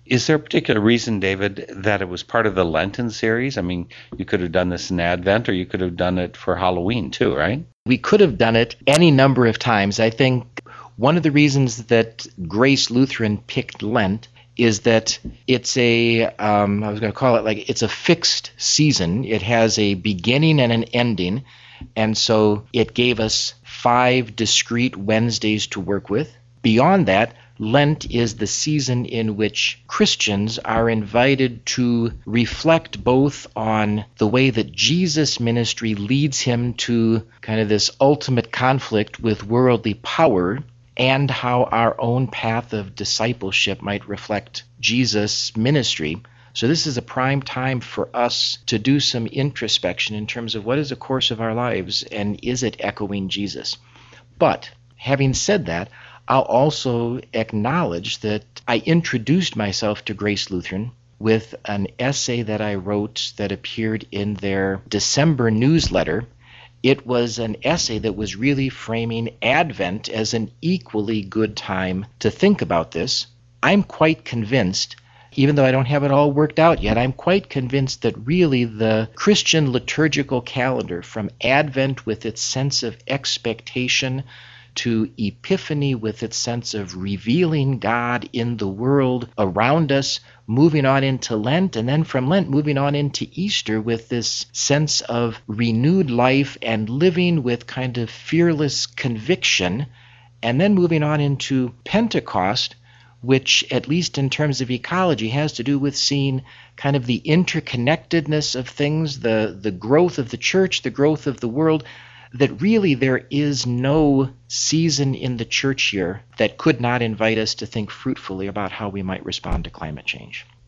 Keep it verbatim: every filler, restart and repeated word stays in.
Is there a particular reason, David, that it was part of the Lenten series? I mean, you could have done this in Advent, or you could have done it for Halloween too, right? We could have done it any number of times. I think one of the reasons that Grace Lutheran picked Lent is that it's a, um, I was going to call it like, it's a fixed season. It has a beginning and an ending, and so it gave us five discrete Wednesdays to work with. Beyond that, Lent is the season in which Christians are invited to reflect both on the way that Jesus' ministry leads him to kind of this ultimate conflict with worldly power, and how our own path of discipleship might reflect Jesus' ministry. So this is a prime time for us to do some introspection in terms of what is the course of our lives, and is it echoing Jesus? But having said that, I'll also acknowledge that I introduced myself to Grace Lutheran with an essay that I wrote that appeared in their December newsletter. It was an essay that was really framing Advent as an equally good time to think about this. I'm quite convinced, even though I don't have it all worked out yet, I'm quite convinced that really the Christian liturgical calendar, from Advent with its sense of expectation to Epiphany with its sense of revealing God in the world around us, moving on into Lent, and then from Lent moving on into Easter with this sense of renewed life and living with kind of fearless conviction, and then moving on into Pentecost, which, at least in terms of ecology, has to do with seeing kind of the interconnectedness of things, the, the growth of the church, the growth of the world, that really there is no season in the church year that could not invite us to think fruitfully about how we might respond to climate change.